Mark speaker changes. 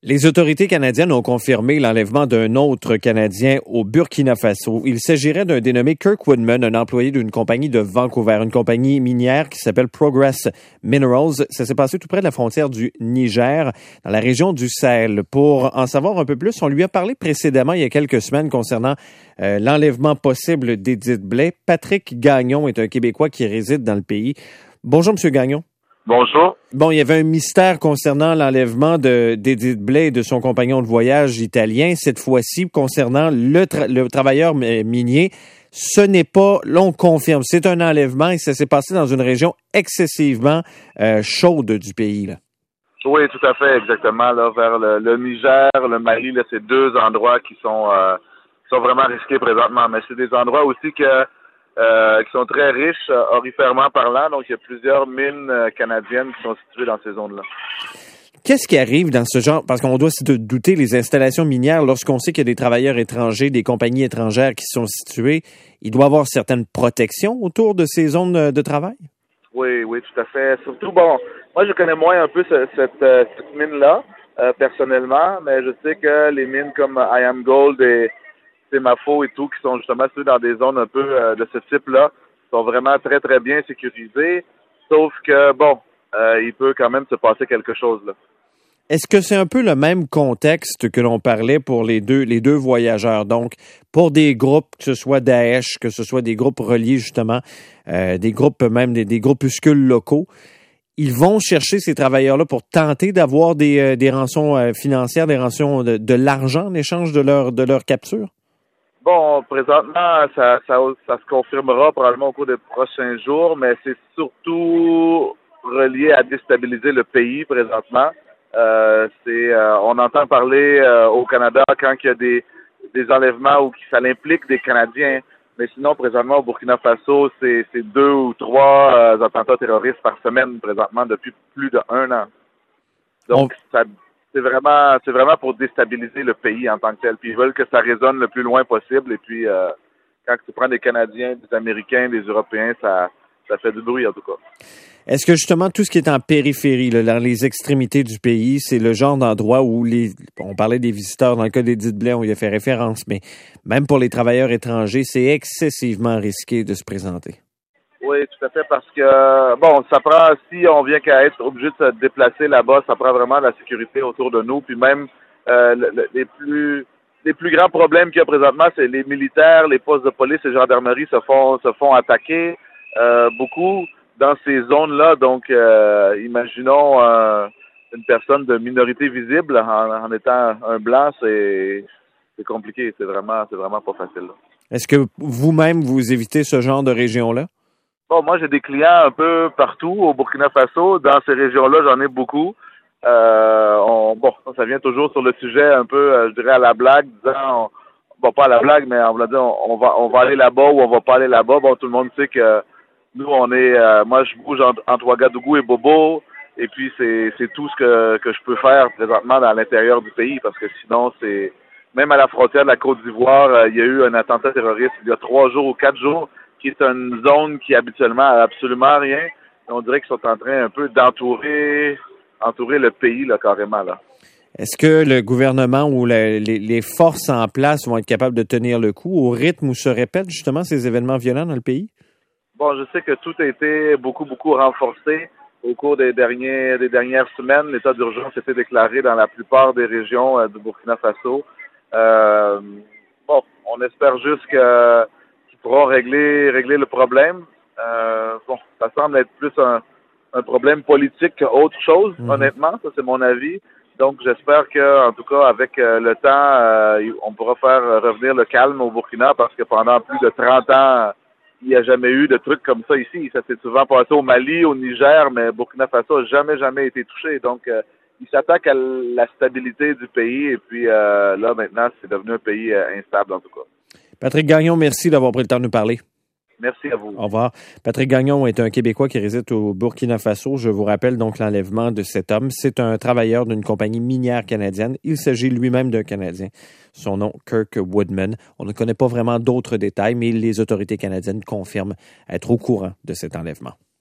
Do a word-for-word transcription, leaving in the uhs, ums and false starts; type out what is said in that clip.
Speaker 1: Les autorités canadiennes ont confirmé l'enlèvement d'un autre Canadien au Burkina Faso. Il s'agirait d'un dénommé Kirk Woodman, un employé d'une compagnie de Vancouver, une compagnie minière qui s'appelle Progress Minerals. Ça s'est passé tout près de la frontière du Niger, dans la région du Sahel. Pour en savoir un peu plus, on lui a parlé précédemment, il y a quelques semaines, concernant euh, l'enlèvement possible d'Edith Blais. Patrick Gagnon est un Québécois qui réside dans le pays. Bonjour, M. Gagnon.
Speaker 2: Bonjour.
Speaker 1: Bon, il y avait un mystère concernant l'enlèvement de, d'Edith Blais et de son compagnon de voyage italien. Cette fois-ci, concernant le, tra- le travailleur minier, ce n'est pas, là on confirme, c'est un enlèvement et ça s'est passé dans une région excessivement euh, chaude du pays, là.
Speaker 2: Oui, tout à fait, exactement. Là, vers le, le Niger, le Mali, là, c'est deux endroits qui sont, euh, qui sont vraiment risqués présentement. Mais c'est des endroits aussi que Euh, qui sont très riches, euh, aurifèrement parlant. Donc, il y a plusieurs mines euh, canadiennes qui sont situées dans ces zones-là.
Speaker 1: Qu'est-ce qui arrive dans ce genre? Parce qu'on doit se douter, les installations minières, lorsqu'on sait qu'il y a des travailleurs étrangers, des compagnies étrangères qui sont situées, il doit y avoir certaines protections autour de ces zones de travail?
Speaker 2: Oui, oui, tout à fait. Surtout, bon, moi, je connais moins un peu ce, cette, euh, cette mine-là, euh, personnellement, mais je sais que les mines comme I Am Gold et Semafo et tout, qui sont justement situés dans des zones un peu euh, de ce type-là, sont vraiment très, très bien sécurisées. Sauf que, bon, euh, il peut quand même se passer quelque chose, là.
Speaker 1: Est-ce que c'est un peu le même contexte que l'on parlait pour les deux, les deux voyageurs? Donc, pour des groupes, que ce soit Daesh, que ce soit des groupes reliés, justement, euh, des groupes, même des, des groupuscules locaux, ils vont chercher ces travailleurs-là pour tenter d'avoir des, euh, des rançons euh, financières, des rançons de, de l'argent en échange de leur, de leur capture?
Speaker 2: Bon, présentement, ça, ça, ça se confirmera probablement au cours des prochains jours, mais c'est surtout relié à déstabiliser le pays présentement. Euh, c'est, euh, on entend parler euh, au Canada quand il y a des, des enlèvements ou que ça implique des Canadiens, mais sinon, présentement, au Burkina Faso, c'est, c'est deux ou trois euh, attentats terroristes par semaine présentement depuis plus d'un an. Donc, on... ça... C'est vraiment, c'est vraiment pour déstabiliser le pays en tant que tel. Puis ils veulent que ça résonne le plus loin possible. Et puis, euh, quand tu prends des Canadiens, des Américains, des Européens, ça, ça fait du bruit en tout cas.
Speaker 1: Est-ce que justement tout ce qui est en périphérie, là, dans les extrémités du pays, c'est le genre d'endroit où les, on parlait des visiteurs dans le cas d'Edith Blais, on y a fait référence, mais même pour les travailleurs étrangers, c'est excessivement risqué de se présenter.
Speaker 2: Oui, tout à fait, parce que, bon, ça prend, si on vient qu'à être obligé de se déplacer là-bas, ça prend vraiment de la sécurité autour de nous, puis même euh, le, les plus les plus grands problèmes qu'il y a présentement, c'est les militaires, les postes de police et gendarmerie se font se font attaquer euh, beaucoup dans ces zones-là, donc euh, imaginons euh, une personne de minorité visible en, en étant un blanc, c'est c'est compliqué, c'est vraiment c'est vraiment pas facile, là.
Speaker 1: Est-ce que vous-même, vous évitez ce genre de région-là?
Speaker 2: Bon, moi, j'ai des clients un peu partout au Burkina Faso. Dans ces régions-là, j'en ai beaucoup. Euh, on, bon, ça vient toujours sur le sujet un peu, euh, je dirais, à la blague, disant, on, bon, pas à la blague, mais on va dire, on, on va, on va aller là-bas ou on va pas aller là-bas. Bon, tout le monde sait que nous, on est, euh, moi, je bouge entre, entre Ouagadougou et Bobo, et puis c'est, c'est tout ce que, que je peux faire présentement dans l'intérieur du pays, parce que sinon, c'est, même à la frontière de la Côte d'Ivoire, euh, il y a eu un attentat terroriste il y a trois jours ou quatre jours, qui est une zone qui habituellement a absolument rien. On dirait qu'ils sont en train un peu d'entourer entourer le pays, là, carrément, là.
Speaker 1: Est-ce que le gouvernement ou la, les, les forces en place vont être capables de tenir le coup au rythme où se répètent justement ces événements violents dans le pays?
Speaker 2: Bon, je sais que tout a été beaucoup, beaucoup renforcé au cours des derniers des dernières semaines. L'état d'urgence a été déclaré dans la plupart des régions euh, du Burkina Faso. Euh, bon, on espère juste que pourront régler régler le problème. Euh, bon, ça semble être plus un, un problème politique qu'autre chose, mmh. honnêtement. Ça, c'est mon avis. Donc, j'espère que, en tout cas, avec euh, le temps, euh, on pourra faire revenir le calme au Burkina parce que pendant plus de trente ans, il n'y a jamais eu de trucs comme ça ici. Ça s'est souvent passé au Mali, au Niger, mais Burkina Faso n'a jamais, jamais été touché. Donc, euh, il s'attaque à la stabilité du pays et puis euh, là, maintenant, c'est devenu un pays euh, instable, en tout cas.
Speaker 1: Patrick Gagnon, merci d'avoir pris le temps de nous parler.
Speaker 2: Merci à vous.
Speaker 1: Au revoir. Patrick Gagnon est un Québécois qui réside au Burkina Faso. Je vous rappelle donc l'enlèvement de cet homme. C'est un travailleur d'une compagnie minière canadienne. Il s'agit lui-même d'un Canadien. Son nom, Kirk Woodman. On ne connaît pas vraiment d'autres détails, mais les autorités canadiennes confirment être au courant de cet enlèvement.